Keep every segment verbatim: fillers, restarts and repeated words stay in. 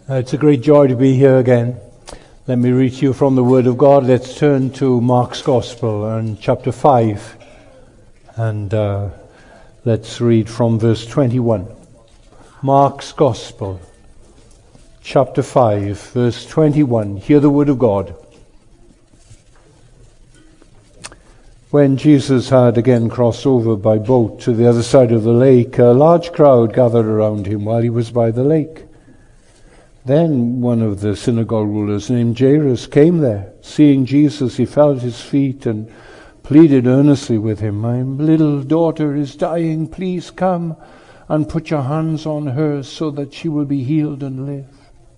Uh, it's a great joy to be here again. Let me read to you from the Word of God. Let's turn to Mark's Gospel and chapter five. And uh, let's read from verse twenty-one. Mark's Gospel, chapter five, verse twenty-one. Hear the Word of God. When Jesus had again crossed over by boat to the other side of the lake, a large crowd gathered around him while he was by the lake. Then one of the synagogue rulers named Jairus came there. Seeing Jesus, he fell at his feet and pleaded earnestly with him, "My little daughter is dying. Please come and put your hands on her so that she will be healed and live."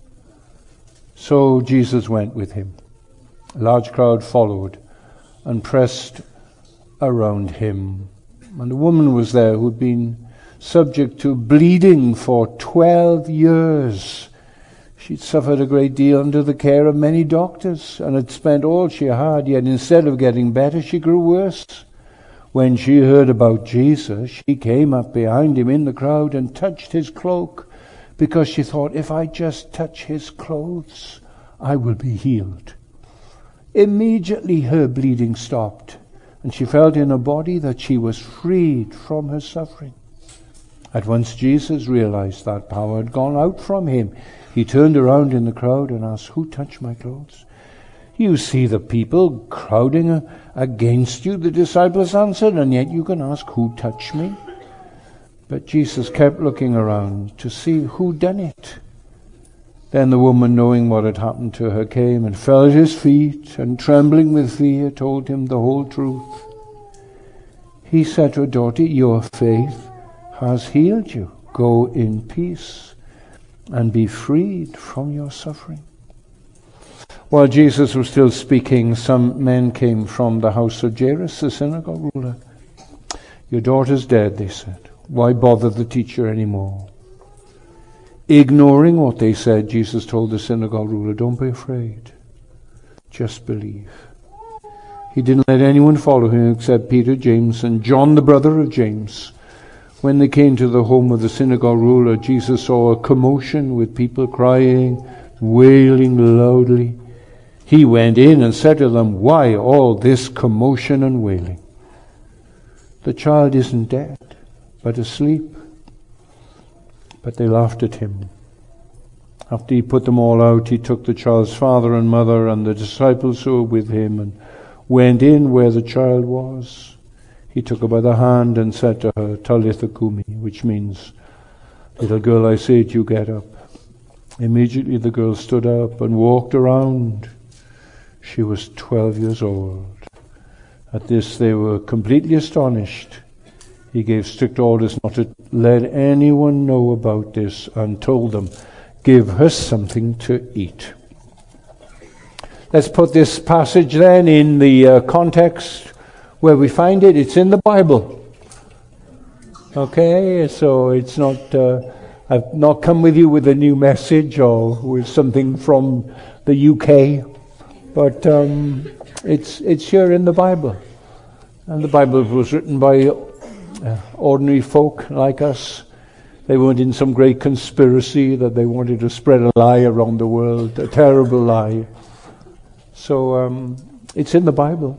So Jesus went with him. A large crowd followed and pressed around him. And a woman was there who had been subject to bleeding for twelve years. She'd suffered a great deal under the care of many doctors and had spent all she had, yet instead of getting better, she grew worse. When she heard about Jesus, she came up behind him in the crowd and touched his cloak, because she thought, if I just touch his clothes, I will be healed. Immediately her bleeding stopped, and she felt in her body that she was freed from her suffering. At once Jesus realized that power had gone out from him. He turned around in the crowd and asked, "Who touched my clothes?" "You see the people crowding against you," the disciples answered, "and yet you can ask, 'Who touched me?'" But Jesus kept looking around to see who done it. Then the woman, knowing what had happened to her, came and fell at his feet, and trembling with fear, told him the whole truth. He said to her, "Daughter, your faith has healed you. Go in peace and be freed from your suffering." While Jesus was still speaking, some men came from the house of Jairus, the synagogue ruler. "Your daughter's dead," they said. "Why bother the teacher anymore?" Ignoring what they said, Jesus told the synagogue ruler, "Don't be afraid. Just believe." He didn't let anyone follow him except Peter, James, and John, the brother of James. When they came to the home of the synagogue ruler, Jesus saw a commotion with people crying, wailing loudly. He went in and said to them, "Why all this commotion and wailing? The child isn't dead, but asleep." But they laughed at him. After he put them all out, he took the child's father and mother and the disciples who were with him and went in where the child was. He took her by the hand and said to her, "Talitha Kumi," which means, "Little girl, I say to you, get up." Immediately the girl stood up and walked around. She was twelve years old. At this they were completely astonished. He gave strict orders not to let anyone know about this and told them, "Give her something to eat." Let's put this passage then in the uh, context where we find it. It's in the Bible. Okay, so it's not, uh, I've not come with you with a new message or with something from the U K, but um, it's it's here in the Bible. And the Bible was written by uh, ordinary folk like us. They weren't in some great conspiracy that they wanted to spread a lie around the world, a terrible lie. So um, it's in the Bible.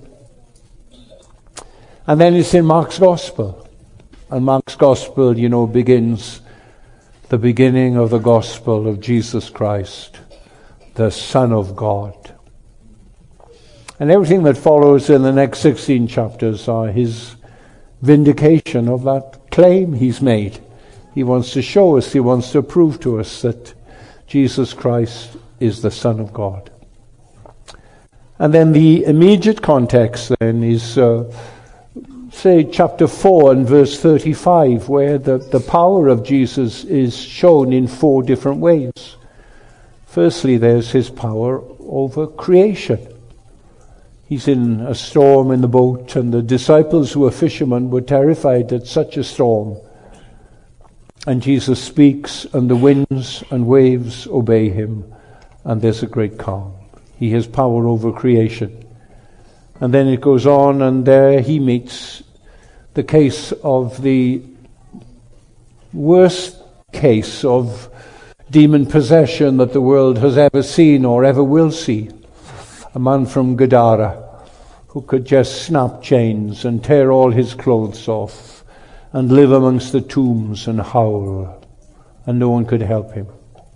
And then it's in Mark's Gospel. And Mark's Gospel, you know, begins the beginning of the Gospel of Jesus Christ, the Son of God. And everything that follows in the next sixteen chapters are his vindication of that claim he's made. He wants to show us, he wants to prove to us that Jesus Christ is the Son of God. And then the immediate context then is... Uh, say chapter four and verse thirty-five, where the, the power of Jesus is shown in four different ways. Firstly, there's his power over creation. He's in a storm in the boat, and the disciples who were fishermen were terrified at such a storm. And Jesus speaks, and the winds and waves obey him, and there's a great calm. He has power over creation. And then it goes on, and there he meets the case of the worst case of demon possession that the world has ever seen or ever will see. A man from Gadara who could just snap chains and tear all his clothes off and live amongst the tombs and howl, and no one could help him.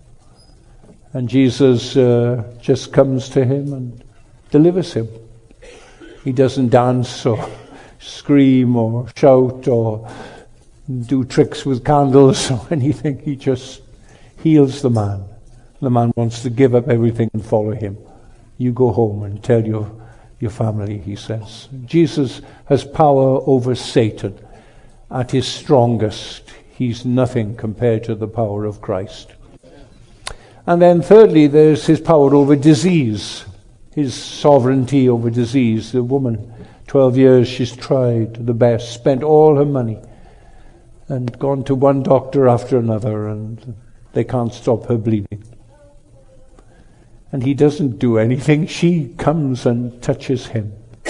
And Jesus uh, just comes to him and delivers him. He doesn't dance or scream or shout or do tricks with candles or anything. He just heals the man. The man wants to give up everything and follow him. You go home and tell your, your family, he says. Jesus has power over Satan. At his strongest, he's nothing compared to the power of Christ. And then thirdly, there's his power over disease, his sovereignty over disease. The woman, twelve years she's tried the best, spent all her money, and gone to one doctor after another, and they can't stop her bleeding. And he doesn't do anything. She comes and touches him.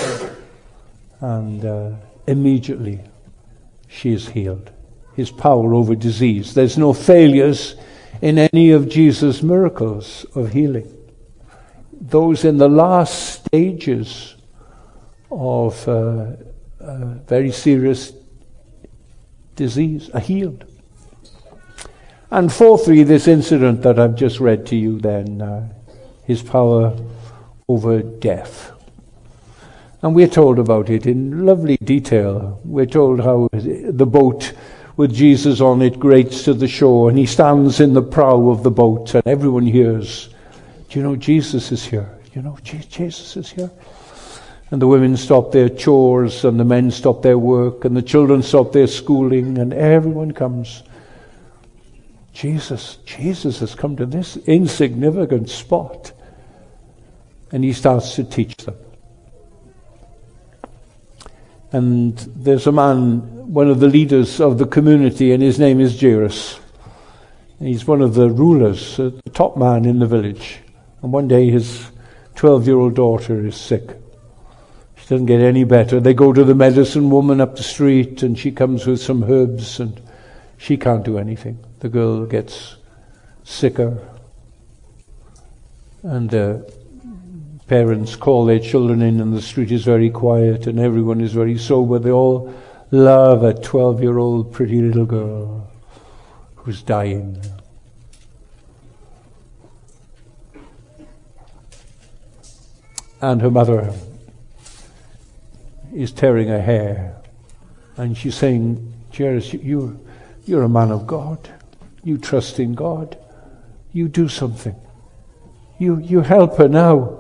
And uh, immediately she is healed. His power over disease. There's no failures in any of Jesus' miracles of healing. Those in the last stages of uh, uh, very serious disease are healed. And fourthly, this incident that I've just read to you then, uh, his power over death. And we're told about it in lovely detail. We're told how the boat with Jesus on it grates to the shore, and he stands in the prow of the boat, and everyone hears, do you know Jesus is here? You know Jesus is here? And the women stop their chores, and the men stop their work, and the children stop their schooling, and everyone comes. Jesus, Jesus has come to this insignificant spot. And he starts to teach them. And there's a man, one of the leaders of the community, and his name is Jairus. He's one of the rulers, uh, the top man in the village. And one day his twelve-year-old daughter is sick. She doesn't get any better. They go to the medicine woman up the street, and she comes with some herbs, and she can't do anything. The girl gets sicker. And uh, parents call their children in, and the street is very quiet, and everyone is very sober. They all love a twelve-year-old pretty little girl who's dying. And her mother is tearing her hair, and she's saying, Jairus, you, you're a man of God. You trust in God. You do something. You, you help her now.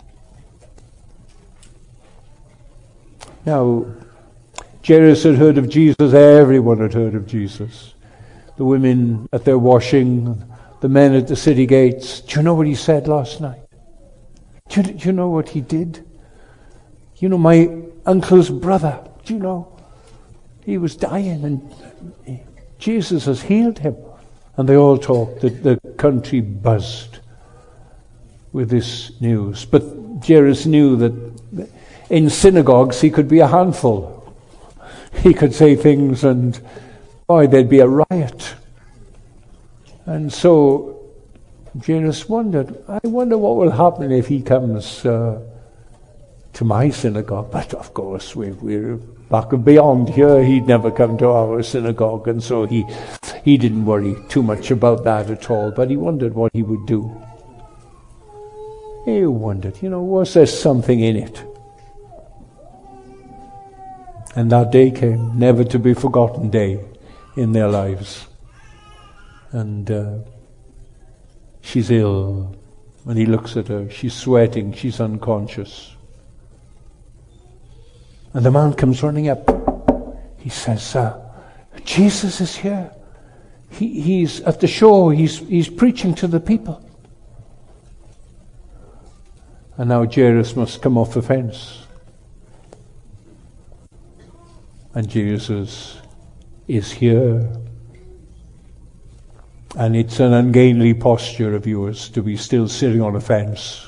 Now, Jairus had heard of Jesus. Everyone had heard of Jesus. The women at their washing, the men at the city gates. Do you know what he said last night? Do you, do you know what he did? You know, my uncle's brother, do you know? He was dying, and Jesus has healed him. And they all talked. The, the country buzzed with this news. But Jairus knew that in synagogues he could be a handful. He could say things, and boy, there'd be a riot. And so Jairus wondered, I wonder what will happen if he comes uh, to my synagogue. But of course, we, we're back and beyond here. He'd never come to our synagogue, and so he he didn't worry too much about that at all. But he wondered what he would do. He wondered, you know, was there something in it? And that day came, never to be forgotten day in their lives. And uh, she's ill. When he looks at her, she's sweating, she's unconscious. And the man comes running up. He says, uh, Jesus is here. He, he's at the shore. He's, he's preaching to the people. And now Jairus must come off the fence. And Jesus is here. And it's an ungainly posture of yours to be still sitting on a fence.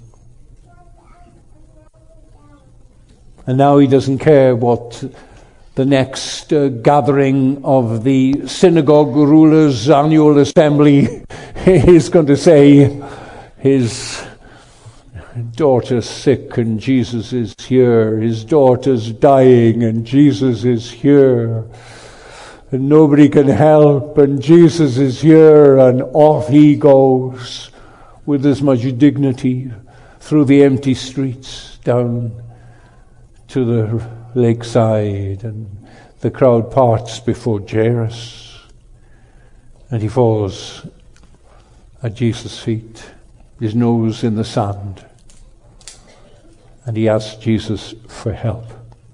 And now he doesn't care what the next uh, gathering of the synagogue rulers' annual assembly, he's going to say his daughter's sick and Jesus is here. His daughter's dying and Jesus is here. And nobody can help and Jesus is here, and off he goes with as much dignity through the empty streets down to the lakeside, and the crowd parts before Jairus, and he falls at Jesus' feet, his nose in the sand, and he asks Jesus for help.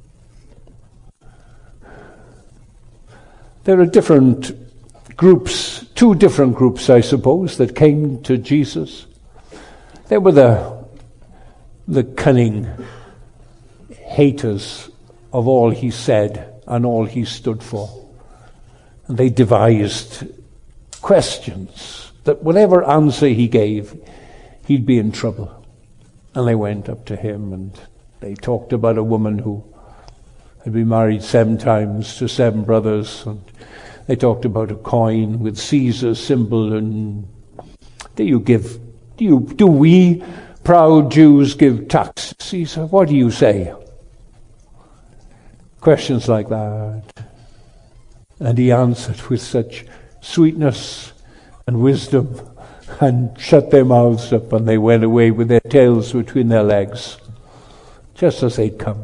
There are different groups, two different groups, I suppose, that came to Jesus. There were the, the cunning haters of all he said and all he stood for. And they devised questions that whatever answer he gave, he'd be in trouble. And they went up to him and they talked about a woman who had been married seven times to seven brothers, and they talked about a coin with Caesar's symbol, and do you give, do you, do we proud Jews give tax to Caesar? What do you say? Questions like that. And he answered with such sweetness and wisdom, and shut their mouths up, and they went away with their tails between their legs, just as they'd come.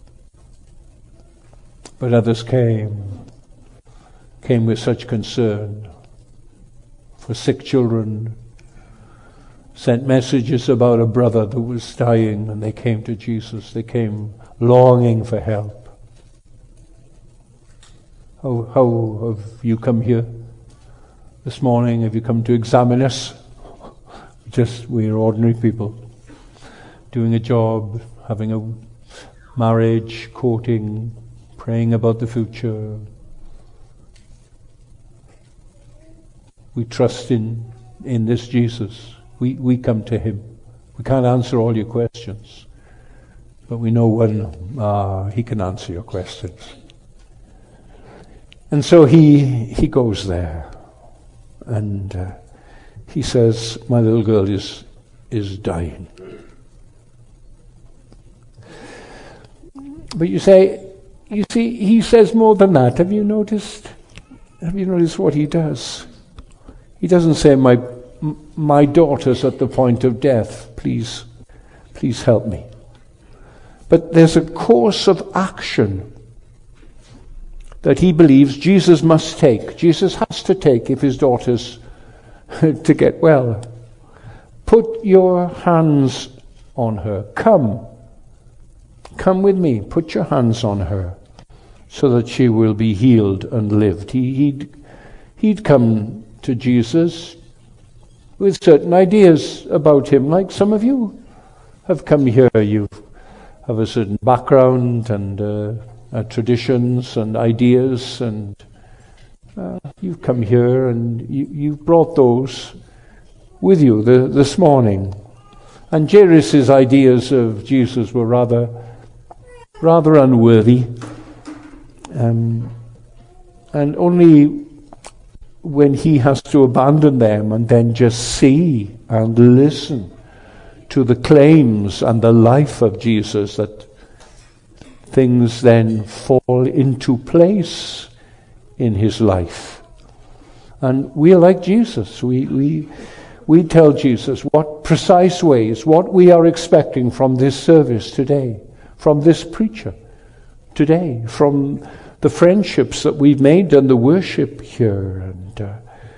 But others came, came with such concern for sick children, sent messages about a brother that was dying, and they came to Jesus. They came longing for help. How, how have you come here this morning? Have you come to examine us? Just, we're ordinary people, doing a job, having a marriage, courting, praying about the future. We trust in, in this Jesus. We, we come to him. We can't answer all your questions, but we know when uh, he can answer your questions. And so he he goes there, and uh, he says, my little girl is is dying. But you say, you see, he says more than that. Have you noticed? Have you noticed what he does? He doesn't say, my my daughter's at the point of death. Please, please help me. But there's a course of action that he believes Jesus must take. Jesus has to take if his daughter's to get well. Put your hands on her. Come. Come with me. Put your hands on her so that she will be healed and lived. He, he'd, he'd come to Jesus with certain ideas about him, like some of you have come here. You have a certain background and uh, uh, traditions and ideas, and uh, you've come here and you, you've brought those with you the, this morning. And Jairus' ideas of Jesus were rather rather unworthy, um, and only when he has to abandon them and then just see and listen to the claims and the life of Jesus that things then fall into place in his life. And we're like Jesus. We we we tell Jesus what precise ways, what we are expecting from this service today, from this preacher today, from the friendships that we've made and the worship here. And uh,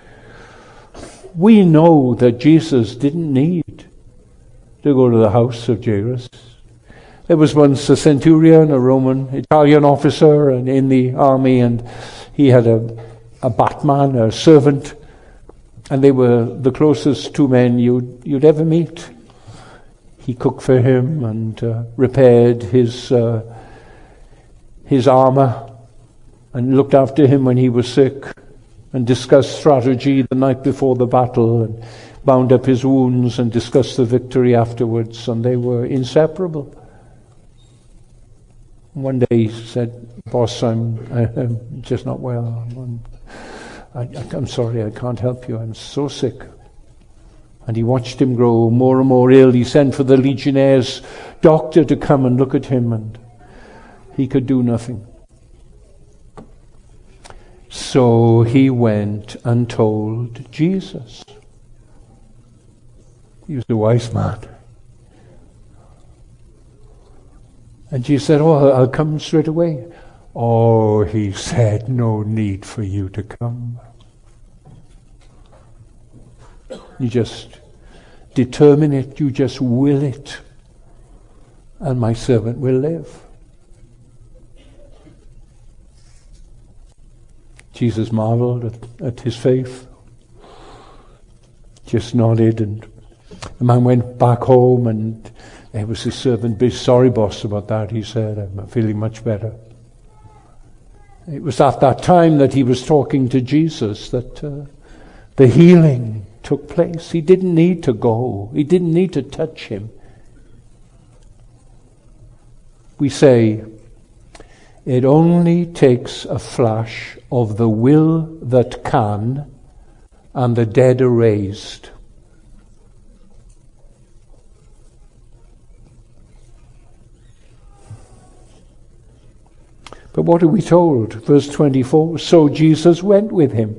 we know that Jesus didn't need to go to the house of Jairus. There was once a centurion, a Roman Italian officer, and in the army, and he had a, a batman, a servant, and they were the closest two men you'd, you'd ever meet. He cooked for him and uh, repaired his uh, his armor and looked after him when he was sick and discussed strategy the night before the battle and bound up his wounds and discussed the victory afterwards, and they were inseparable. One day he said, "Boss, I'm, I'm just not well. I'm, I, I'm sorry, I can't help you. I'm so sick." And he watched him grow more and more ill. He sent for the Legionnaire's doctor to come and look at him, and he could do nothing. So he went and told Jesus. He was a wise man. And Jesus said, "Oh, I'll come straight away." "Oh," he said, "no need for you to come. You just determine it, you just will it, and my servant will live." Jesus marveled at, at his faith, just nodded, and the man went back home, and there was his servant, "Be sorry, boss, about that," he said. "I'm feeling much better." It was at that time that he was talking to Jesus that uh, the healing took place. He didn't need to go. He didn't need to touch him. We say, it only takes a flash of the will that can, and the dead are raised. But what are we told? Verse twenty-four, so Jesus went with him.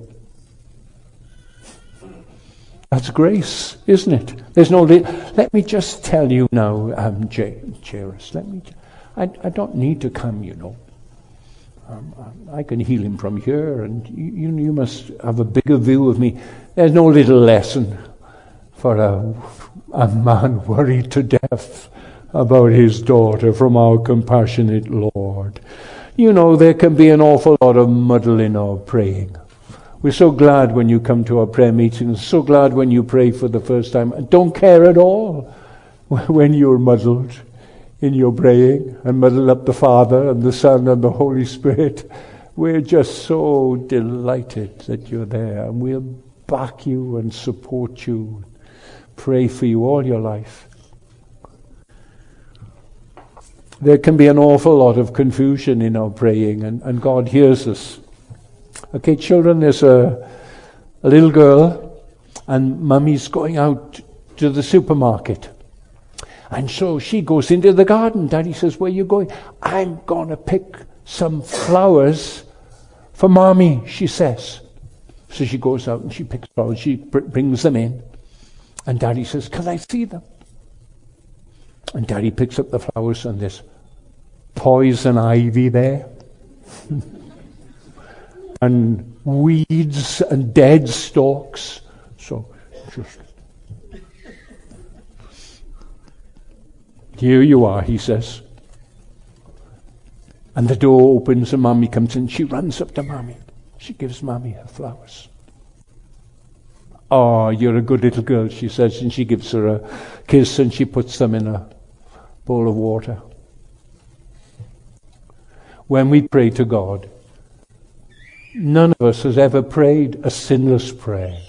That's grace, isn't it? There's no. Li- Let me just tell you now, um, J- Jairus. Let me. I, I don't need to come, you know. Um, I can heal him from here, and you, you must have a bigger view of me. There's no little lesson for a, a man worried to death about his daughter from our compassionate Lord. You know, there can be an awful lot of muddle in our praying. We're so glad when you come to our prayer meetings, so glad when you pray for the first time, and don't care at all when you're muddled in your praying and muddle up the Father and the Son and the Holy Spirit. We're just so delighted that you're there, and we'll back you and support you, pray for you all your life. There can be an awful lot of confusion in our praying, and, and God hears us. Okay, children, there's a, a little girl, and Mummy's going out to the supermarket. And so she goes into the garden. Daddy says, "Where are you going?" "I'm going to pick some flowers for Mommy," she says. So she goes out and she picks flowers. She br- brings them in. And Daddy says, "Can I see them?" And Daddy picks up the flowers, and there's poison ivy there. And weeds and dead stalks. So just... "Here you are," he says. And the door opens and Mommy comes in. She runs up to Mommy. She gives Mommy her flowers. "Oh, you're a good little girl," she says, and she gives her a kiss and she puts them in a bowl of water. When we pray to God, none of us has ever prayed a sinless prayer.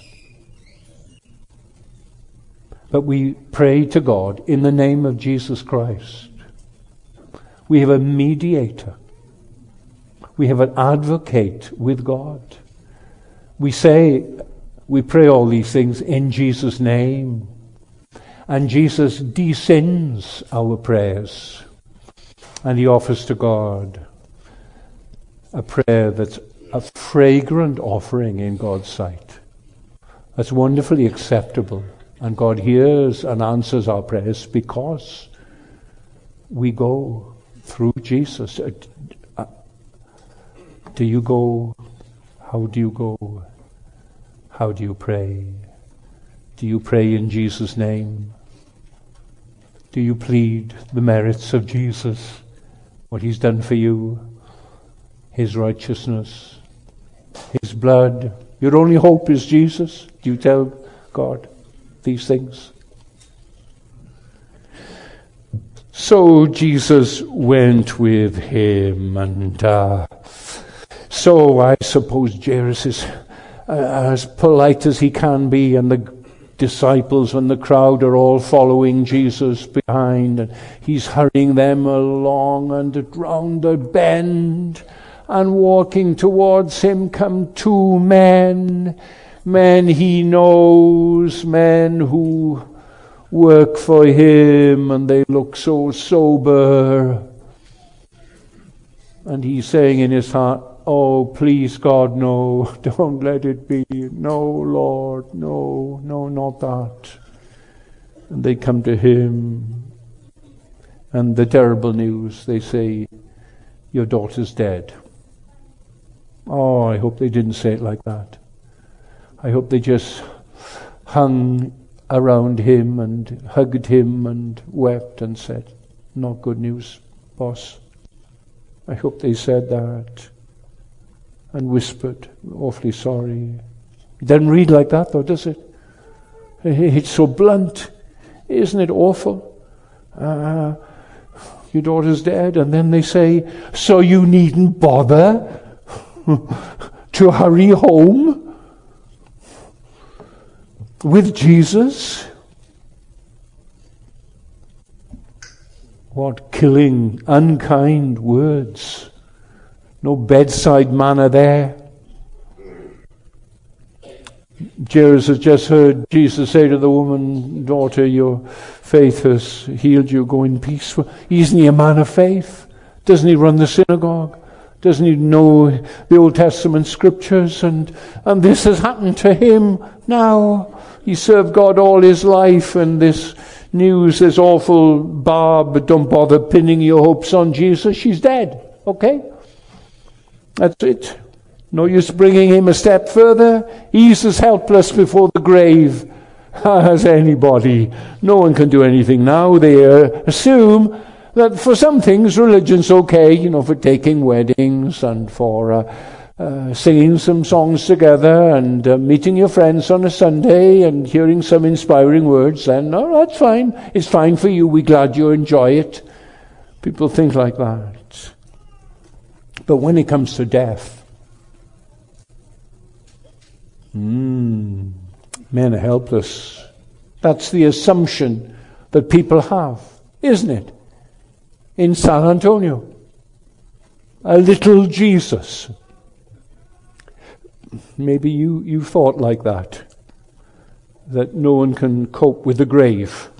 But we pray to God in the name of Jesus Christ. We have a mediator. We have an advocate with God. We say, we pray all these things in Jesus' name. And Jesus descends our prayers. And he offers to God a prayer that's a fragrant offering in God's sight. That's wonderfully acceptable. And God hears and answers our prayers because we go through Jesus. Do you go? How do you go? How do you pray? Do you pray in Jesus' name? Do you plead the merits of Jesus, what he's done for you, his righteousness, his blood? Your only hope is Jesus. Do you tell God these things? So Jesus went with him, and uh, so I suppose Jairus is uh, as polite as he can be, and the disciples when the crowd are all following Jesus behind, and he's hurrying them along, and round a bend and walking towards him come two men, men he knows, men who work for him, and they look so sober. And he's saying in his heart, oh, please, God, no, don't let it be. No, Lord, no, no, not that. And they come to him, and the terrible news, they say, your daughter's dead. Oh, I hope they didn't say it like that. I hope they just hung around him and hugged him and wept and said, not good news, boss. I hope they said that. And whispered, awfully sorry. It doesn't read like that though, does it? It's so blunt. Isn't it awful? Uh, your daughter's dead, and then they say, so you needn't bother to hurry home with Jesus? What killing, unkind words. No bedside manner there. Jairus has just heard Jesus say to the woman, daughter, your faith has healed you, go in peace. Isn't he a man of faith? Doesn't he run the synagogue? Doesn't he know the Old Testament scriptures? And, and this has happened to him now. He served God all his life, and this news, this awful Barb, don't bother pinning your hopes on Jesus. She's dead. Okay? That's it. No use bringing him a step further. He's as helpless before the grave as anybody. No one can do anything now. They uh, assume that for some things religion's okay, you know, for taking weddings and for uh, uh, singing some songs together and uh, meeting your friends on a Sunday and hearing some inspiring words. Then, oh, that's fine. It's fine for you. We're glad you enjoy it. People think like that. But when it comes to death, mm, men are helpless. That's the assumption that people have, isn't it? In San Antonio, a little Jesus. Maybe you, you thought like that, that no one can cope with the grave.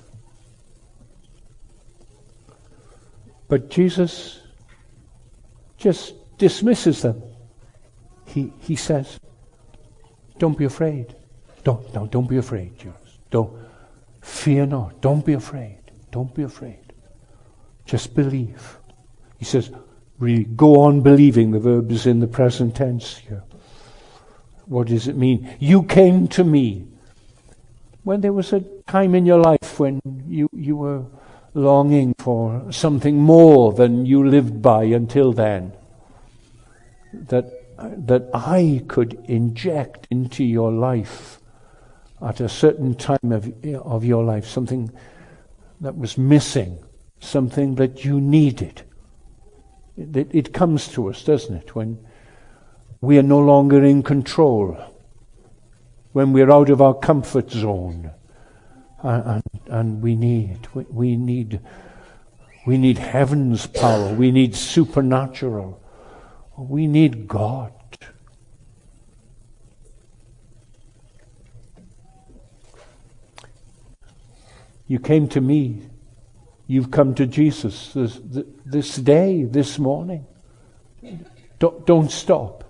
But Jesus just dismisses them. He he says, don't be afraid. Don't, no, don't be afraid, Jesus. Don't, fear not. Don't be afraid. Don't be afraid. Just believe. He says, really, go on believing. The verb is in the present tense here. What does it mean? You came to me when there was a time in your life when you, you were longing for something more than you lived by until then. That that I could inject into your life at a certain time of of your life, something that was missing, something that you needed. It, it comes to us, doesn't it, when we are no longer in control, when we're out of our comfort zone, and, and, and we need we, we need we need heaven's power, we need supernatural. We need God. You came to me. You've come to Jesus this, this day, this morning. Don't, don't stop.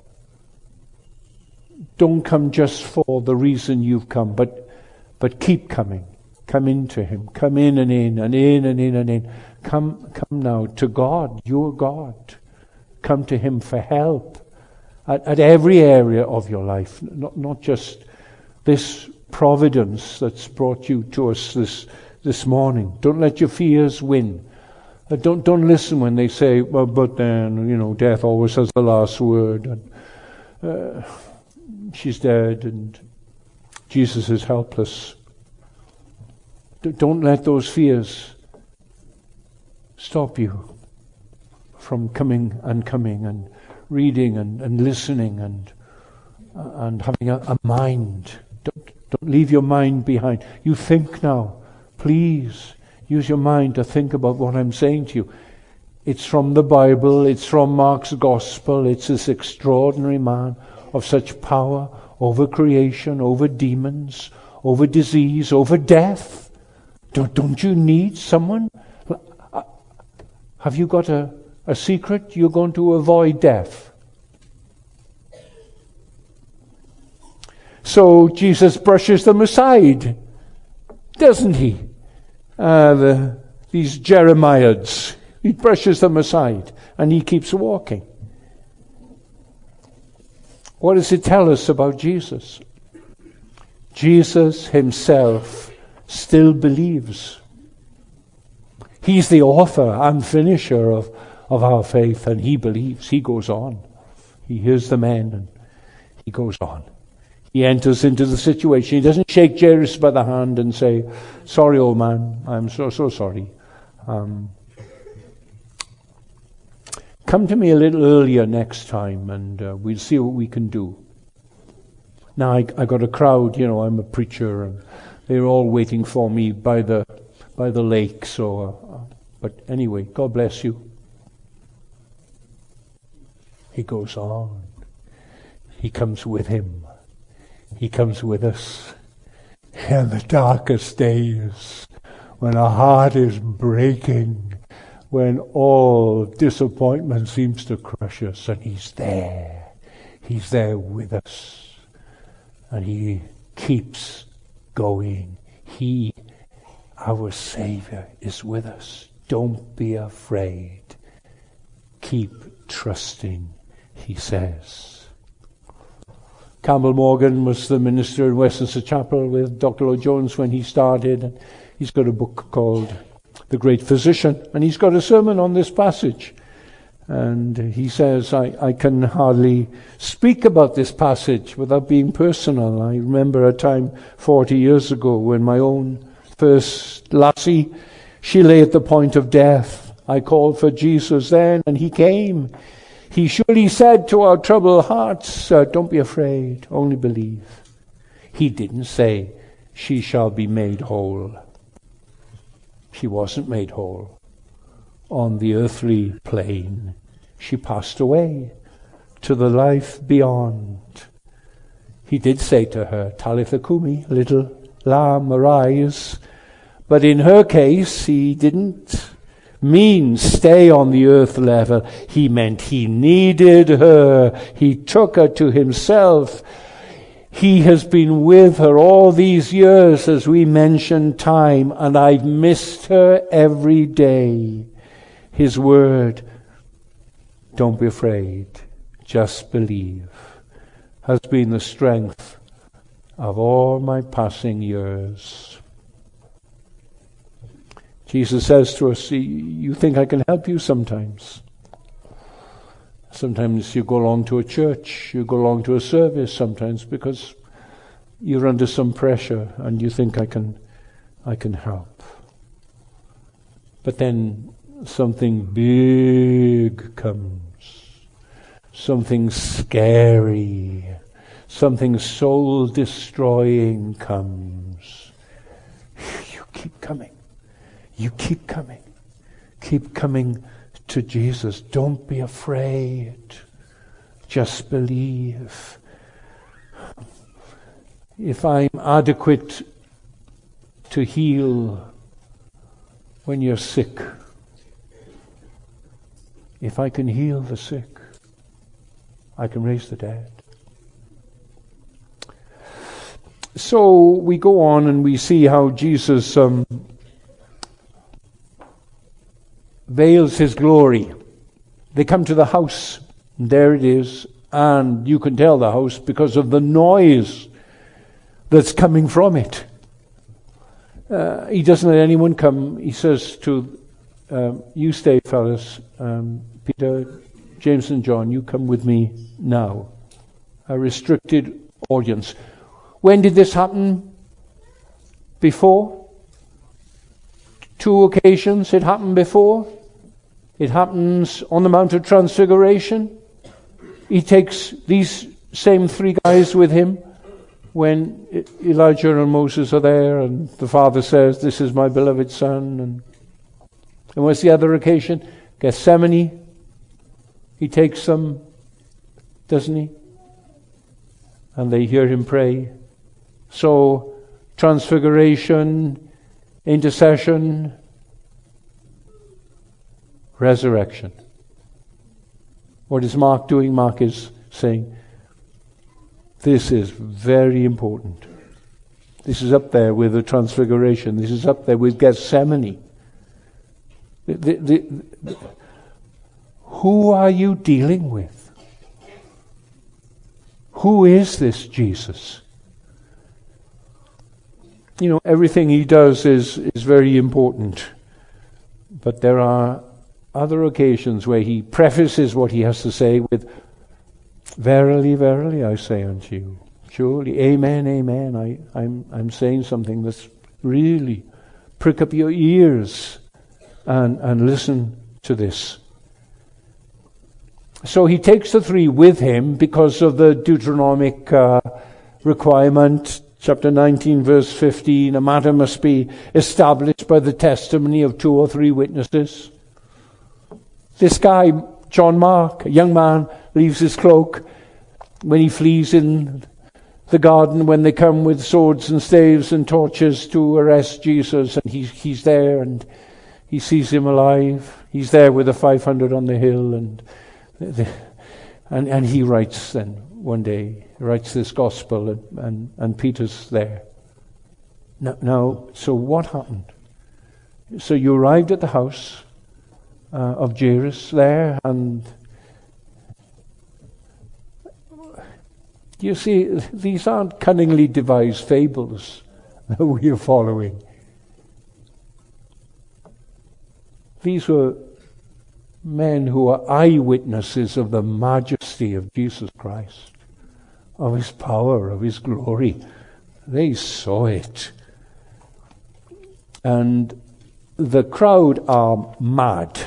Don't come just for the reason you've come, but but keep coming. Come into him. Come in and in and in and in and in. Come, come now to God, your God. Come to him for help at, at every area of your life, not not just this providence that's brought you to us this this morning. Don't let your fears win. Uh, don't don't listen when they say, well, but then, you know, death always has the last word, and uh, she's dead, and Jesus is helpless. D- don't let those fears stop you from coming and coming and reading and, and listening and uh, and having a, a mind. Don't, Don't leave your mind behind. You think now. Please use your mind to think about what I'm saying to you. It's from the Bible. It's from Mark's Gospel. It's this extraordinary man of such power over creation, over demons, over disease, over death. Don't, don't you need someone? Have you got a, a secret? You're going to avoid death. So Jesus brushes them aside, doesn't he? Uh, the, these Jeremiads. He brushes them aside and he keeps walking. What does it tell us about Jesus? Jesus himself still believes. He's the author and finisher of, of our faith, and he believes. He goes on. He hears the men and he goes on. He enters into the situation. He doesn't shake Jairus by the hand and say, sorry, old man, I'm so, so sorry. Um, come to me a little earlier next time and uh, we'll see what we can do. Now I, I got a crowd, you know, I'm a preacher and they're all waiting for me by the by the lake. So, uh, but anyway, God bless you. He goes on. He comes with him. He comes with us. In the darkest days, when our heart is breaking, when all disappointment seems to crush us, and he's there. He's there with us. And he keeps going. He, our Savior, is with us. Don't be afraid. Keep trusting, he says. Campbell Morgan was the minister in Westminster Chapel with Doctor Lloyd Jones when he started. He's got a book called The Great Physician, and he's got a sermon on this passage. And he says, I, I can hardly speak about this passage without being personal. I remember a time forty years ago when my own first lassie, she lay at the point of death. I called for Jesus then, and he came. He surely said to our troubled hearts, uh, don't be afraid, only believe. He didn't say, she shall be made whole. She wasn't made whole. On the earthly plane, she passed away to the life beyond. He did say to her, Talitha Kumi, little lamb, arise. But in her case, he didn't mean stay on the earth level. He meant he needed her. He took her to himself. He has been with her all these years, as we mentioned time, and I've missed her every day. His word, don't be afraid, just believe, has been the strength of all my passing years. Jesus says to us, you think I can help you sometimes. Sometimes you go along to a church, you go along to a service sometimes because you're under some pressure and you think I can, I can help. But then something big comes, something scary, something soul-destroying comes. You keep coming. You keep coming. Keep coming to Jesus. Don't be afraid. Just believe. If I'm adequate to heal when you're sick, if I can heal the sick, I can raise the dead. So we go on and we see how Jesus um, veils his glory. They come to the house, and there it is, and you can tell the house because of the noise that's coming from it. Uh, he doesn't let anyone come. He says to, um, you stay, fellas, um, Peter, James and John, you come with me now. A restricted audience. When did this happen? Before? Two occasions it happened before. It happens on the Mount of Transfiguration. He takes these same three guys with him when Elijah and Moses are there and the Father says, "This is my beloved Son." And, and what's the other occasion? Gethsemane. He takes them, doesn't he? And they hear him pray. So, transfiguration, intercession, resurrection. What is Mark doing? Mark is saying, this is very important. This is up there with the transfiguration. This is up there with Gethsemane. The, the, the, the, who are you dealing with? Who is this Jesus? You know, everything he does is, is very important. But there are other occasions where he prefaces what he has to say with, "Verily, verily, I say unto you." Surely, amen, amen. I, I'm, I'm saying something that's really, prick up your ears and, and listen to this. So he takes the three with him because of the Deuteronomic uh, requirement. Chapter nineteen, verse fifteen, a matter must be established by the testimony of two or three witnesses. This guy, John Mark, a young man, leaves his cloak when he flees in the garden, when they come with swords and staves and torches to arrest Jesus, and he, he's there and he sees him alive. He's there with the five hundred on the hill, and the, and, and he writes then one day, writes this gospel, and, and, and Peter's there. Now, now, so what happened? So you arrived at the house uh, of Jairus there, and you see, these aren't cunningly devised fables that we are following. These were men who are eyewitnesses of the majesty of Jesus Christ, of his power, of his glory. They saw it. And the crowd are mad.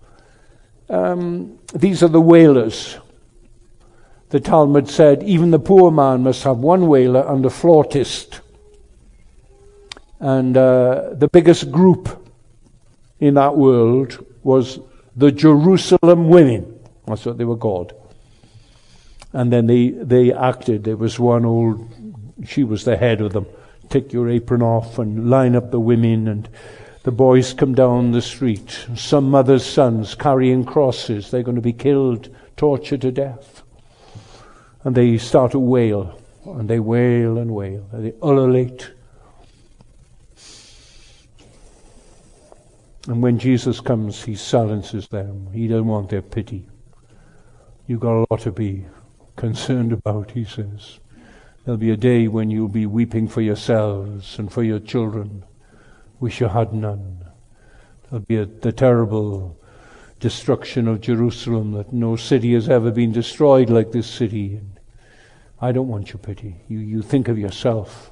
Um, these are the wailers. The Talmud said, even the poor man must have one wailer and a flautist. And uh, the biggest group in that world was the Jerusalem women. That's what they were called. And then they, they acted. There was one old, she was the head of them. Take your apron off and line up the women, and the boys come down the street. Some mother's sons carrying crosses. They're going to be killed, tortured to death. And they start to wail, and they wail and wail, and they ululate. And when Jesus comes, he silences them. He doesn't want their pity. You've got a lot to be concerned about, he says. There'll be a day when you'll be weeping for yourselves and for your children. Wish you had none. There'll be a, the terrible destruction of Jerusalem, that no city has ever been destroyed like this city. And I don't want your pity. You, you think of yourself.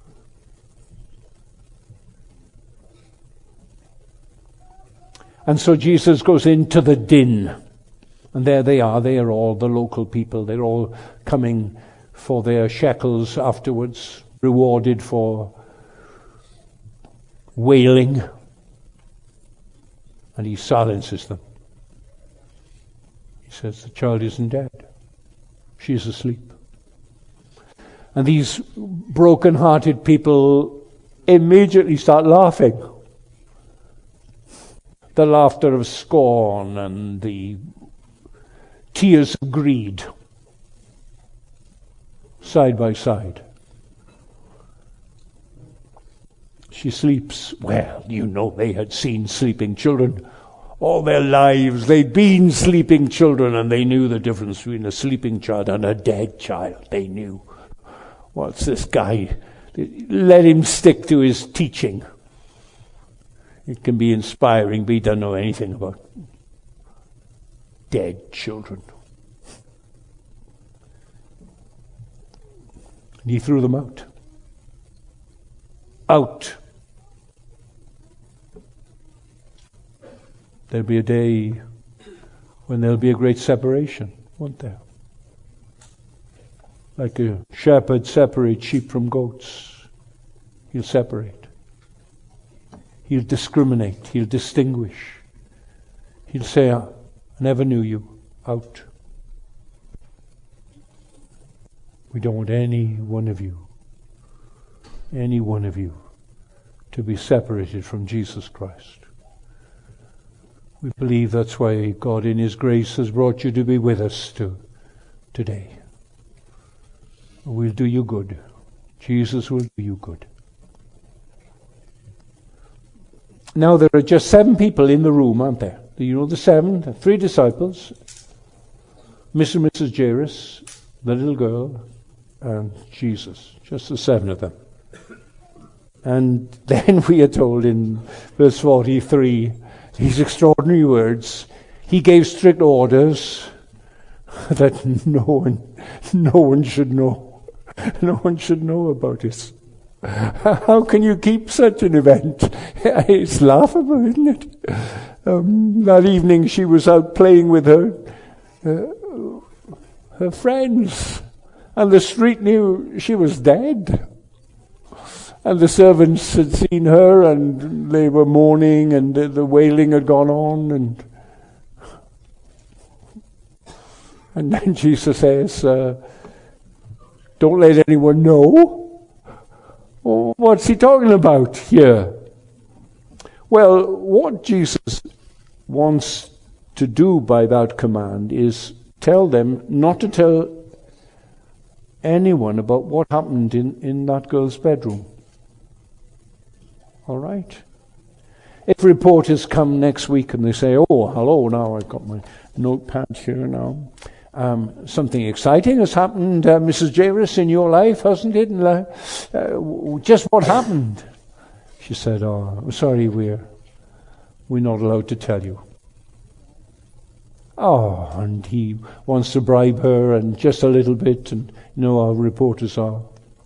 And so Jesus goes into the din. And there they are. They are all the local people. They're all coming for their shekels afterwards, rewarded for wailing. And he silences them. He says, the child isn't dead. She's asleep. And these broken-hearted people immediately start laughing. The laughter of scorn and the tears of greed, side by side. She sleeps. Well, you know, they had seen sleeping children all their lives. They'd been sleeping children, and they knew the difference between a sleeping child and a dead child. They knew. What's this guy? Let him stick to his teaching. It can be inspiring, but he doesn't know anything about dead children. And he threw them out. Out. There'll be a day when there'll be a great separation, won't there? Like a shepherd separates sheep from goats, he'll separate. He'll discriminate. He'll distinguish. He'll say, I never knew you. Out. We don't want any one of you, any one of you, to be separated from Jesus Christ. We believe that's why God in His grace has brought you to be with us to, today. We'll do you good. Jesus will do you good. Now there are just seven people in the room, aren't there? Do you know the seven? The three disciples, Mister and Missus Jairus, the little girl, and Jesus. Just the seven of them. And then we are told in verse forty-three, these extraordinary words, He gave strict orders that no one, no one should know. No one should know about it. How can you keep such an event? It's laughable, isn't it? Um, that evening she was out playing with her uh, her friends, and the street knew she was dead. And the servants had seen her, and they were mourning, and the, the wailing had gone on, and and then Jesus says, uh, "Don't let anyone know." Well, what's he talking about here? Well, what Jesus wants to do by that command is tell them not to tell anyone about what happened in, in that girl's bedroom. All right? If reporters come next week and they say, oh, hello, now I've got my notepad here now. Um, something exciting has happened, uh, Missus Jairus, in your life, hasn't it? And, uh, uh, just what happened? She said, oh, I'm sorry, we're, we're not allowed to tell you. Oh, and he wants to bribe her, and just a little bit, and you know how reporters are.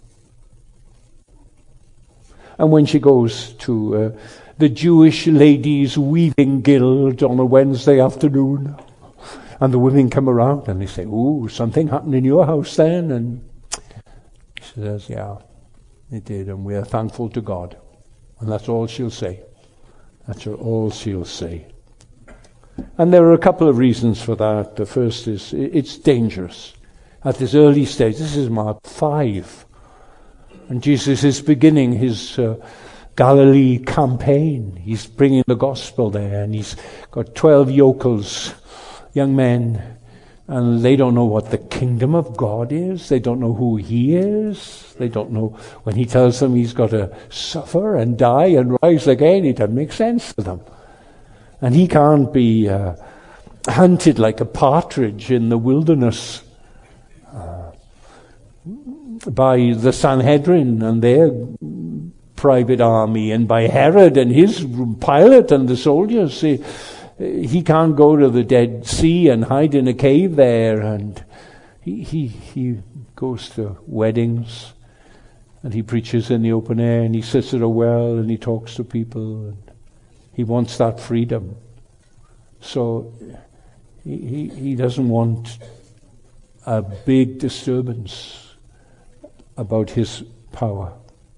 And when she goes to uh, the Jewish Ladies Weaving Guild on a Wednesday afternoon, and the women come around and they say, ooh, something happened in your house then? And she says, yeah, it did, and we are thankful to God. And that's all she'll say. That's all she'll say. And there are a couple of reasons for that. The first is, it's dangerous. At this early stage, this is Mark five. And Jesus is beginning his uh, Galilee campaign. He's bringing the gospel there, and he's got twelve yokels, young men, and they don't know what the kingdom of God is. They don't know who he is. They don't know when he tells them he's got to suffer and die and rise again. It doesn't make sense to them. And he can't be uh, hunted like a partridge in the wilderness uh, by the Sanhedrin and their private army, and by Herod and his Pilate and the soldiers. He, he can't go to the Dead Sea and hide in a cave there. And he, he, he goes to weddings, and he preaches in the open air, and he sits at a well, and he talks to people. And he wants that freedom. So he, he, he doesn't want a big disturbance about his power.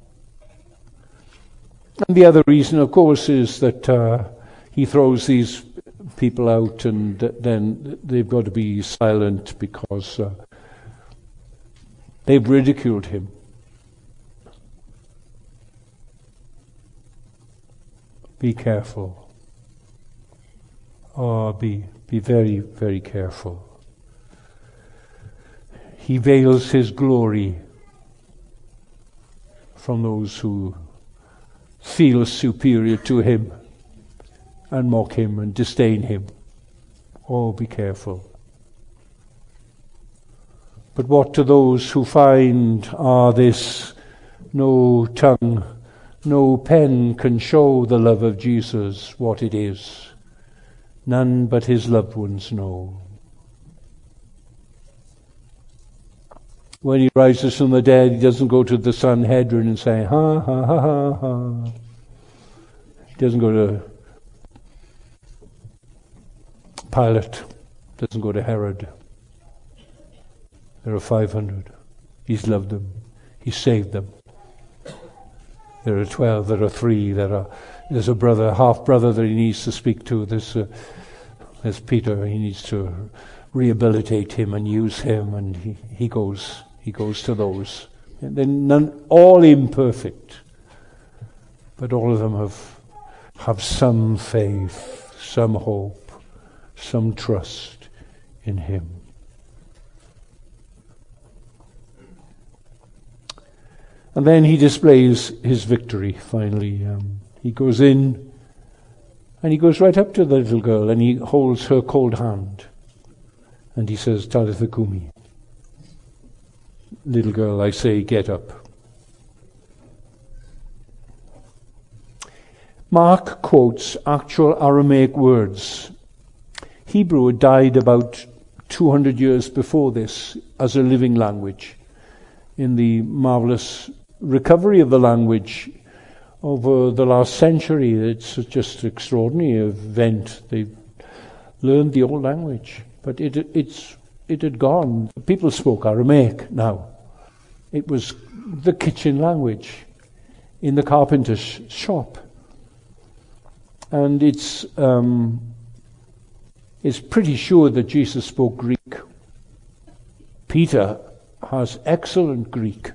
And the other reason, of course, is that uh, he throws these people out, and then they've got to be silent because uh, they've ridiculed him. Be careful. Oh, be be very, very careful. He veils his glory from those who feel superior to him and mock him and disdain him. Oh, be careful. But what to those who find, ah, this, no tongue, no pen can show the love of Jesus, what it is. None but his loved ones know. When he rises from the dead, he doesn't go to the Sanhedrin and say, ha, ha, ha, ha, ha. He doesn't go to Pilate, doesn't go to Herod. There are five hundred. He's loved them. He saved them. There are twelve. There are three. There are. There's a brother, half brother that he needs to speak to. There's, uh, there's Peter. He needs to rehabilitate him and use him, and he, he goes. He goes to those. And they're none, all imperfect, but all of them have have some faith, some hope, some trust in him. And then he displays his victory, finally. Um, he goes in, and he goes right up to the little girl, and he holds her cold hand. And he says, Talitha Kumi. Little girl, I say, get up. Mark quotes actual Aramaic words. Hebrew had died about two hundred years before this as a living language. In the marvelous recovery of the language over the last century, it's just an extraordinary event. They've learned the old language, but it it's it had gone. People spoke Aramaic now. It was the kitchen language in the carpenter's shop, and it's um, it's pretty sure that Jesus spoke Greek. Peter has excellent Greek.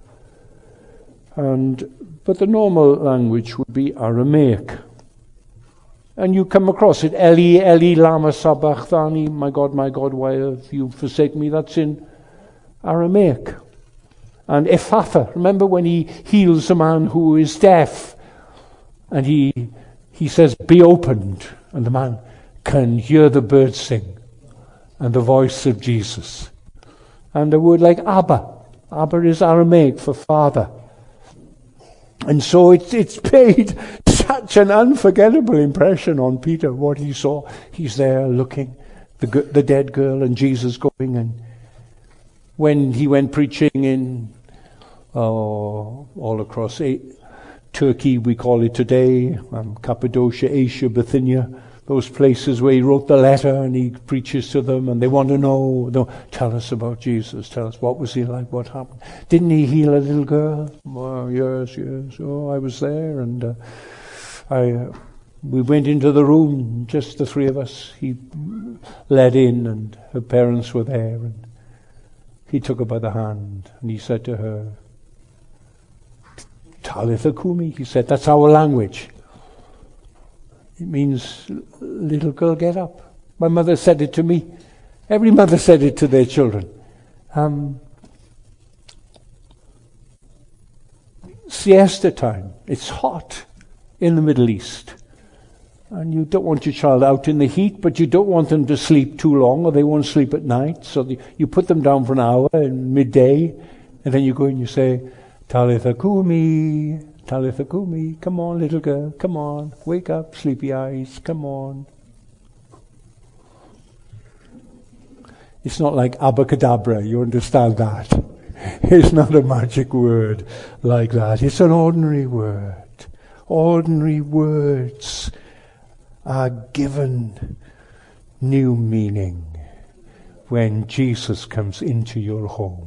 And but the normal language would be Aramaic. And you come across it, Eli, Eli, lama sabachthani, my God, my God, why have you forsaken me? That's in Aramaic. And Ephatha, remember when he heals a man who is deaf, and he he says, be opened, and the man can hear the birds sing, and the voice of Jesus. And a word like Abba. Abba is Aramaic for father. And so it's it's made such an unforgettable impression on Peter, what he saw. He's there looking, the the dead girl and Jesus going. And when he went preaching in uh, all across a- Turkey, we call it today, um, Cappadocia, Asia, Bithynia, those places where he wrote the letter and he preaches to them and they want to know, no, tell us about Jesus, tell us what was he like, what happened. Didn't he heal a little girl? Oh, yes, yes, oh, I was there, and uh, I, uh, we went into the room, just the three of us. He led in and her parents were there, and he took her by the hand and he said to her, Talitha Kumi, he said, that's our language. It means, little girl, get up. My mother said it to me. Every mother said it to their children. Um, siesta time. It's hot in the Middle East. And you don't want your child out in the heat, but you don't want them to sleep too long or they won't sleep at night. So the, you put them down for an hour in midday, and then you go and you say, Talitha Kumi, Talitha Kumi, come on, little girl, come on, wake up, sleepy eyes, come on. It's not like abracadabra, you understand that. It's not a magic word like that. It's an ordinary word. Ordinary words are given new meaning when Jesus comes into your home.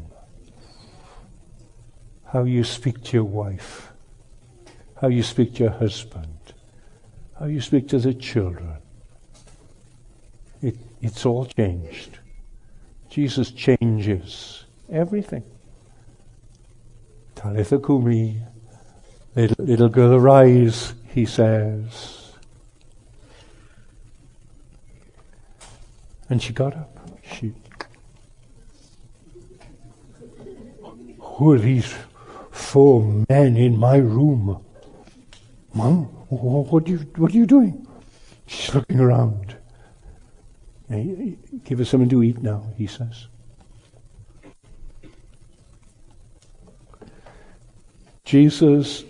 How you speak to your wife, how you speak to your husband, how you speak to the children. It, it's all changed. Jesus changes everything. Talitha Kumi, little, little girl, arise, he says. And she got up. She, who are these four men in my room? Mom, what are you, what are you doing? She's looking around. Give us something to eat now, he says. Jesus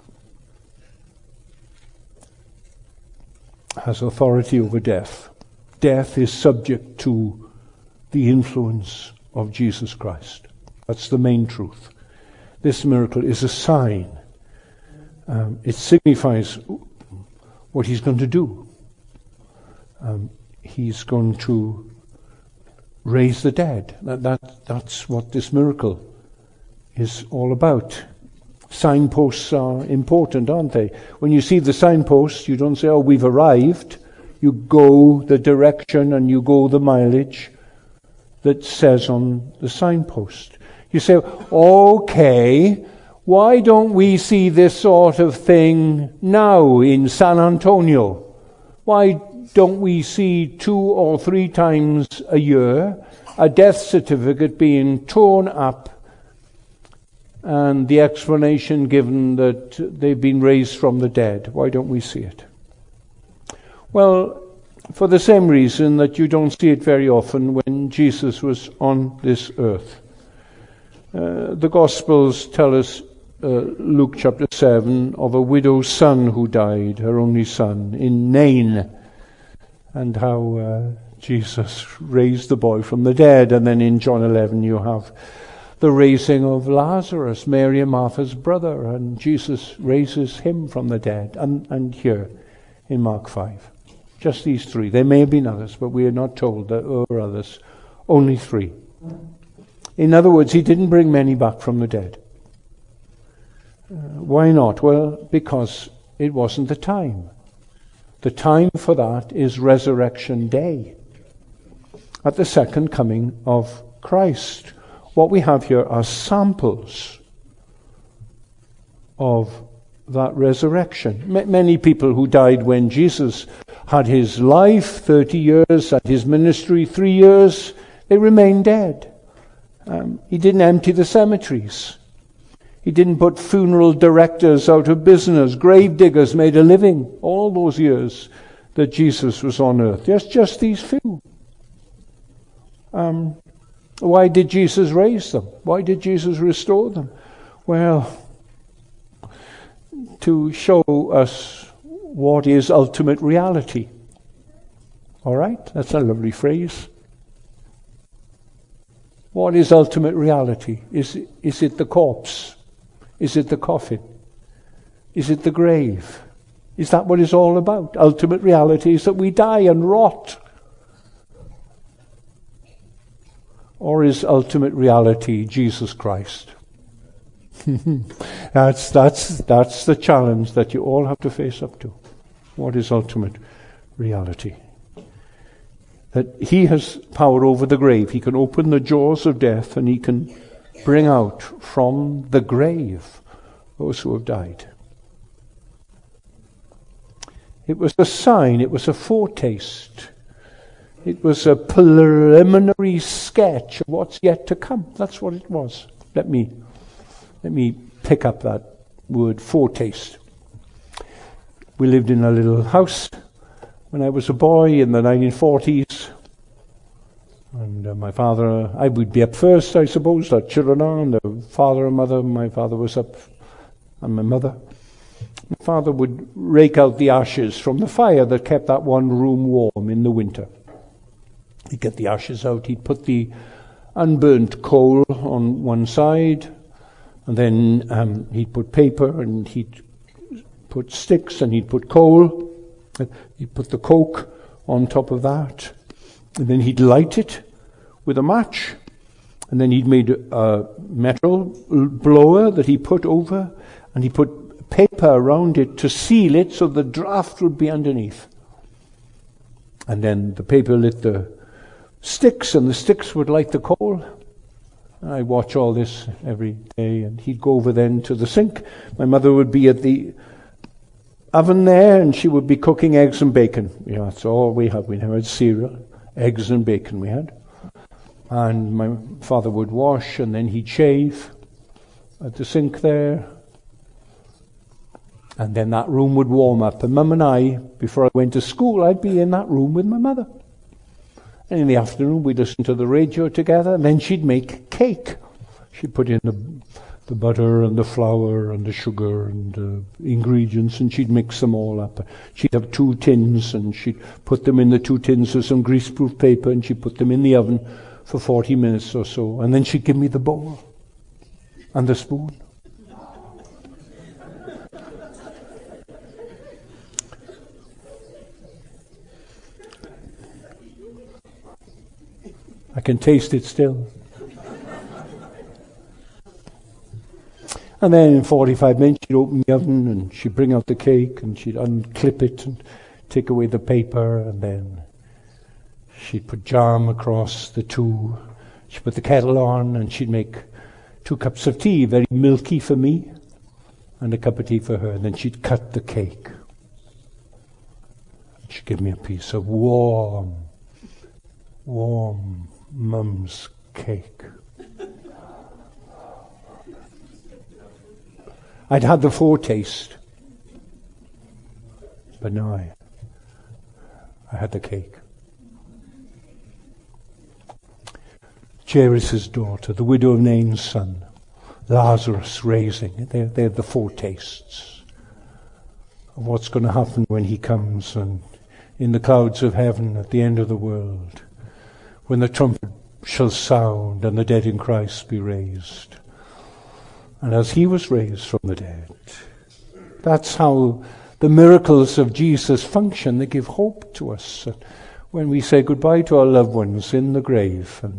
has authority over death. Death is subject to the influence of Jesus Christ. That's the main truth. This miracle is a sign. Um, it signifies what he's going to do. Um, he's going to raise the dead. That, that, that's what this miracle is all about. Signposts are important, aren't they? When you see the signpost, you don't say, oh, we've arrived. You go the direction and you go the mileage that says on the signpost. You say, okay, why don't we see this sort of thing now in San Antonio? Why don't we see two or three times a year a death certificate being torn up and the explanation given that they've been raised from the dead? Why don't we see it? Well, for the same reason that you don't see it very often when Jesus was on this earth. Uh, the Gospels tell us, uh, Luke chapter seven, of a widow's son who died, her only son, in Nain, and how uh, Jesus raised the boy from the dead. And then in John eleven you have the raising of Lazarus, Mary and Martha's brother, and Jesus raises him from the dead. And, and here in Mark five. Just these three. There may have been others, but we are not told that there were others. Only three. In other words, he didn't bring many back from the dead. Uh, why not? Well, because it wasn't the time. The time for that is Resurrection Day, at the second coming of Christ. What we have here are samples of that resurrection. M- many people who died when Jesus had his life, thirty years, at his ministry, three years, they remained dead. Um, he didn't empty the cemeteries. He didn't put funeral directors out of business. Grave diggers made a living all those years that Jesus was on earth. There's just these few. Um, why did Jesus raise them? Why did Jesus restore them? Well, to show us what is ultimate reality. All right? That's a lovely phrase. What is ultimate reality? Is, is it the corpse? Is it the coffin? Is it the grave? Is that what it's all about? Ultimate reality is that we die and rot. Or is ultimate reality Jesus Christ? that's that's that's the challenge that you all have to face up to. What is ultimate reality? That he has power over the grave. He can open the jaws of death and he can bring out from the grave those who have died. It was a sign, it was a foretaste. It was a preliminary sketch of what's yet to come. That's what it was. Let me let me pick up that word, foretaste. We lived in a little house when I was a boy in the nineteen forties. And uh, my father, I would be up first, I suppose, like children are, and the father and mother. My father was up, and my mother. My father would rake out the ashes from the fire that kept that one room warm in the winter. He'd get the ashes out, he'd put the unburnt coal on one side, and then um, he'd put paper, and he'd put sticks, and he'd put coal. He'd put the coke on top of that, and then he'd light it with a match, and then he'd made a metal blower that he put over, and he put paper around it to seal it so the draft would be underneath. And then the paper lit the sticks, and the sticks would light the coal. I watch all this every day, and he'd go over then to the sink. My mother would be at the oven there, and she would be cooking eggs and bacon. Yeah, that's all we had. We never had cereal. Eggs and bacon we had. And my father would wash, and then he'd shave at the sink there. And then that room would warm up. And Mum and I, before I went to school, I'd be in that room with my mother. And in the afternoon, we'd listen to the radio together, and then she'd make cake. She'd put in the, the butter and the flour and the sugar and the ingredients, and she'd mix them all up. She'd have two tins, and she'd put them in the two tins with some greaseproof paper, and she'd put them in the oven for forty minutes or so. And then she'd give me the bowl and the spoon. I can taste it still. And then in forty-five minutes she'd open the oven and she'd bring out the cake and she'd unclip it and take away the paper, and then she'd put jam across the two. She'd put the kettle on and she'd make two cups of tea, very milky for me, and a cup of tea for her. And then she'd cut the cake. She'd give me a piece of warm, warm mum's cake. I'd had the foretaste, but now I, I had the cake. Jairus' daughter, the widow of Nain's son, Lazarus raising, they're, they're the foretastes of what's going to happen when he comes and in the clouds of heaven at the end of the world, when the trumpet shall sound and the dead in Christ be raised. And as he was raised from the dead, that's how the miracles of Jesus function. They give hope to us when we say goodbye to our loved ones in the grave, and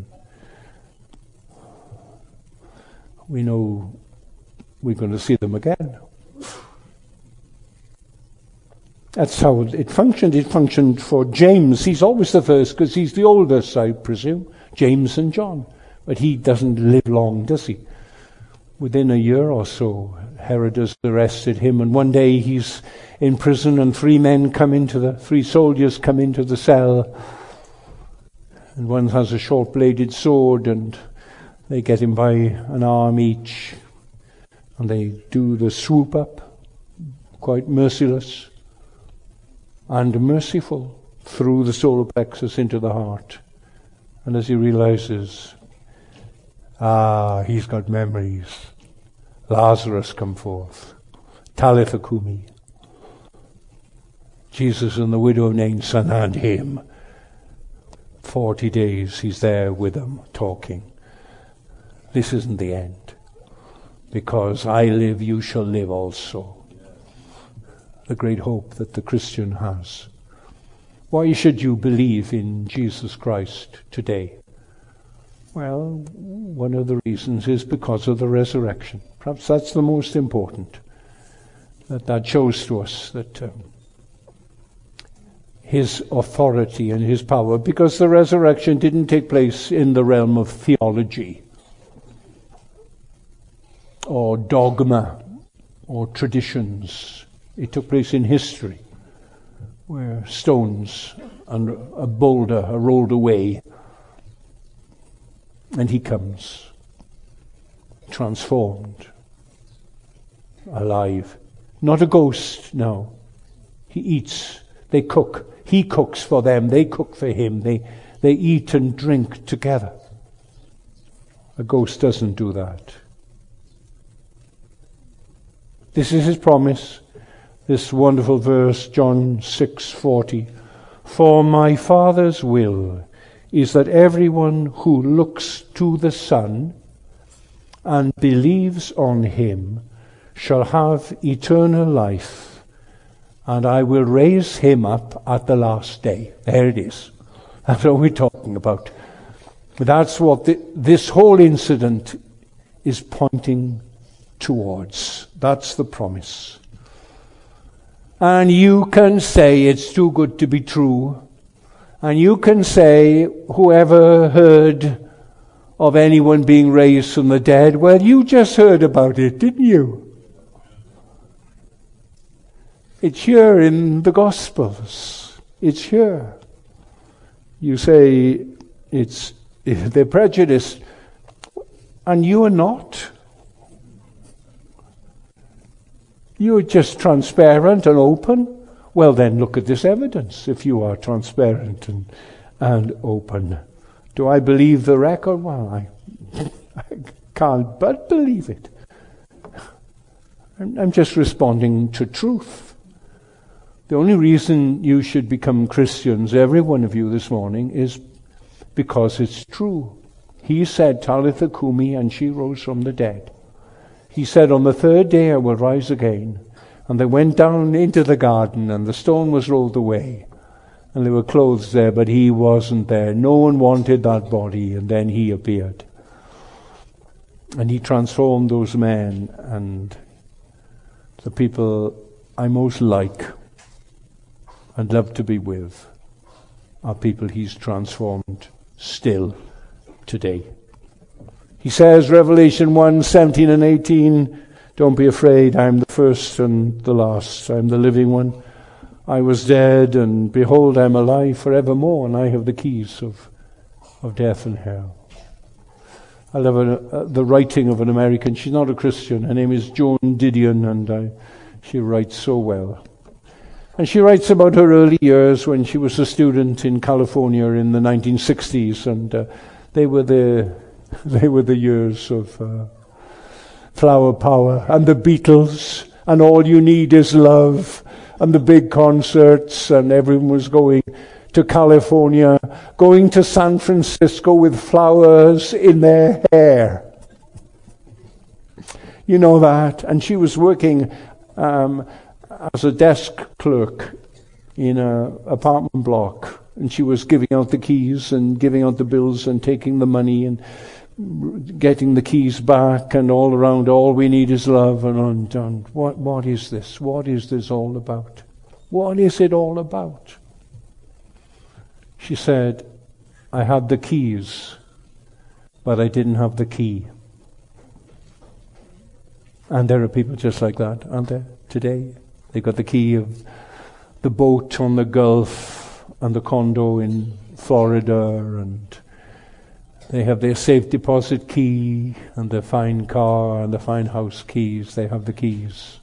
we know we're going to see them again. That's how it functioned. It functioned for James. He's always the first because he's the oldest, I presume. James and John. But he doesn't live long, does he? Within a year or so, Herod has arrested him, and one day he's in prison, and three men come into the, three soldiers come into the cell, and one has a short-bladed sword, and they get him by an arm each, and they do the swoop up, quite merciless and merciful, through the solar plexus into the heart. And as he realizes, ah, he's got memories. Lazarus come forth. Talitha cumi. Jesus and the widow of Nain's son and him. Forty days he's there with them, talking. This isn't the end. Because I live, you shall live also. The great hope that the Christian has. Why should you believe in Jesus Christ today? Well, one of the reasons is because of the resurrection. Perhaps that's the most important. That that shows to us that um, his authority and his power, because the resurrection didn't take place in the realm of theology or dogma or traditions. It took place in history, where stones and a boulder are rolled away, and he comes, transformed, alive. Not a ghost, no. He eats, they cook. He cooks for them, they cook for him. They, they eat and drink together. A ghost doesn't do that. This is his promise. This wonderful verse, John six forty. For my Father's will is that everyone who looks to the Son and believes on him shall have eternal life, and I will raise him up at the last day. There it is. That's what we're talking about. That's what the, this whole incident is pointing towards. That's the promise. And you can say it's too good to be true. And you can say, whoever heard of anyone being raised from the dead? Well, you just heard about it, didn't you? It's here in the Gospels. It's here. You say it's they're prejudiced, and you are not. You're just transparent and open. Well, then look at this evidence. If you are transparent and, and open, do I believe the record? Well, I, I can't but believe it. I'm, I'm just responding to truth. The only reason you should become Christians, every one of you this morning, is because it's true. He said, Talitha cumi, and she rose from the dead. He said, on the third day I will rise again. And they went down into the garden, and the stone was rolled away. And there were clothes there, but he wasn't there. No one wanted that body, and then he appeared. And he transformed those men, and the people I most like and love to be with are people he's transformed still today. He says, Revelation one, seventeen and eighteen, don't be afraid, I am the first and the last, I am the living one. I was dead, and behold, I am alive forevermore, and I have the keys of, of death and hell. I love a, uh, the writing of an American. She's not a Christian. Her name is Joan Didion, and I, she writes so well. And she writes about her early years when she was a student in California in the nineteen sixties, and uh, they were the they were the years of uh, flower power and the Beatles and All You Need Is Love and the big concerts, and everyone was going to California, going to San Francisco with flowers in their hair. You know that. And she was working um, as a desk clerk in an apartment block, and she was giving out the keys and giving out the bills and taking the money and getting the keys back, and all around, all we need is love, and on and on. What, what is this? What is this all about? What is it all about? She said, I had the keys, but I didn't have the key. And there are people just like that, aren't there, today? They got the key of the boat on the Gulf and the condo in Florida, and they have their safe deposit key and their fine car and the fine house keys. They have the keys.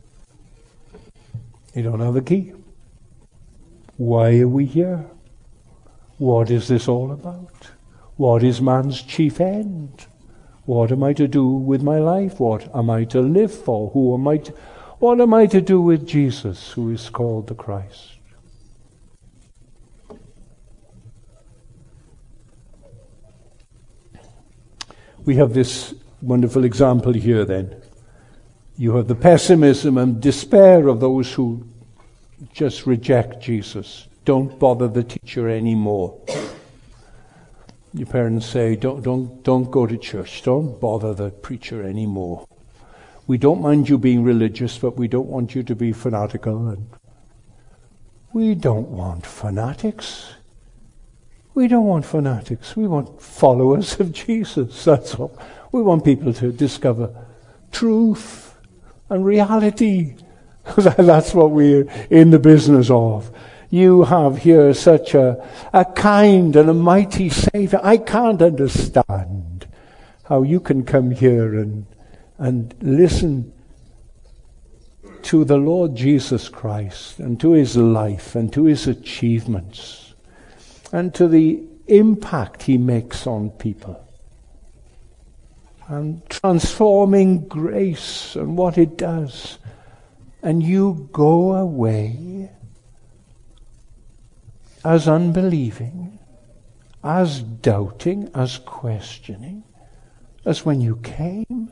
You don't have the key. Why are we here? What is this all about? What is man's chief end? What am I to do with my life? What am I to live for? Who am I to, what am I to do with Jesus, who is called the Christ? We have this wonderful example here then. You have the pessimism and despair of those who just reject Jesus. Don't bother the teacher anymore. Your parents say, don't, don't, don't go to church. Don't bother the preacher anymore. We don't mind you being religious, but we don't want you to be fanatical. And we don't want fanatics. We don't want fanatics. We want followers of Jesus. That's all. We want people to discover truth and reality. That's what we're in the business of. You have here such a, a kind and a mighty Savior. I can't understand how you can come here and, and listen to the Lord Jesus Christ and to his life and to his achievements and to the impact he makes on people. And transforming grace and what it does. And you go away as unbelieving, as doubting, as questioning, as when you came.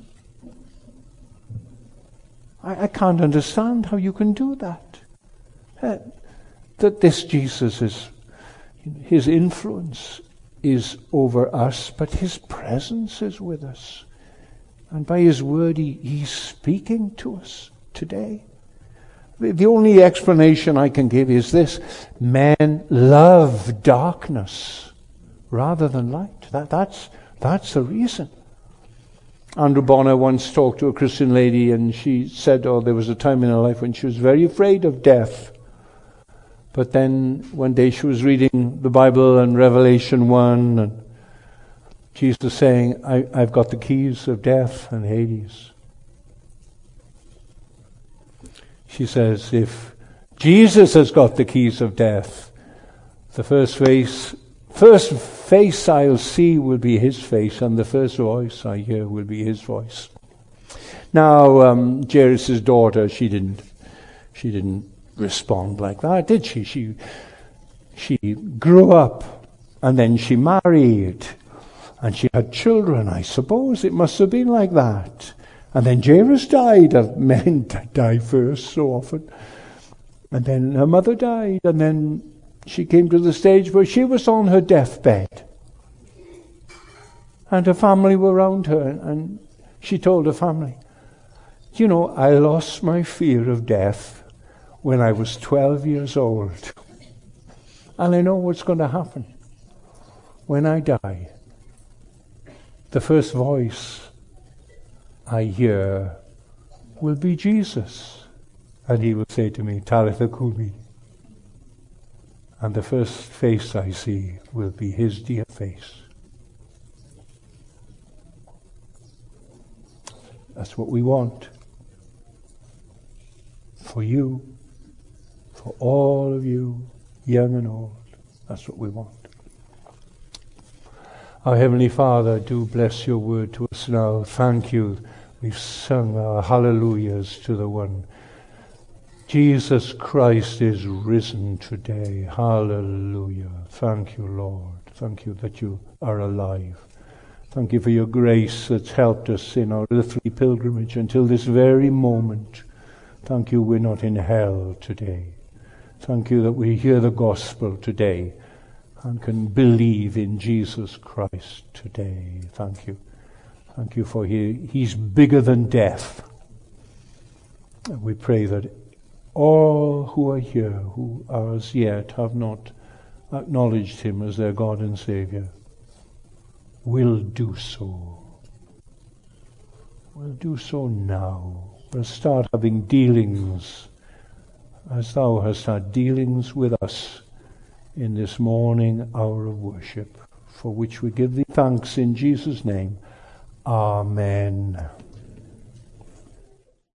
I, I can't understand how you can do that. Uh, that this Jesus is, his influence is over us, but his presence is with us. And by his word, he, he's speaking to us today. The only explanation I can give is this: men love darkness rather than light. That, that's, that's the reason. Andrew Bonner once talked to a Christian lady, and she said, oh, there was a time in her life when she was very afraid of death. But then one day she was reading the Bible and Revelation one, and Jesus saying, I, I've got the keys of death and Hades. She says, if Jesus has got the keys of death, the first face, first face I'll see will be his face, and the first voice I hear will be his voice. Now, um, Jairus' daughter, she didn't, she didn't respond like that, did she? She, she grew up, and then she married, and she had children. I suppose it must have been like that. And then Jairus died. Men die first so often. And then her mother died. And then she came to the stage where she was on her deathbed. And her family were around her, and she told her family, you know, I lost my fear of death when I was twelve years old. And I know what's going to happen. When I die, the first voice I hear will be Jesus. And he will say to me, Talitha Kumi. And the first face I see will be his dear face. That's what we want. For you, for all of you, young and old. That's what we want. Our Heavenly Father, do bless your word to us now. Thank you. We've sung our hallelujahs to the one. Jesus Christ is risen today. Hallelujah. Thank you, Lord. Thank you that you are alive. Thank you for your grace that's helped us in our earthly pilgrimage until this very moment. Thank you we're not in hell today. Thank you that we hear the gospel today and can believe in Jesus Christ today. Thank you. Thank you for he, He's bigger than death. And we pray that all who are here, who as yet have not acknowledged him as their God and Savior, will do so. Will do so now. We'll start having dealings as thou hast had dealings with us in this morning hour of worship, for which we give thee thanks in Jesus' name. Amen.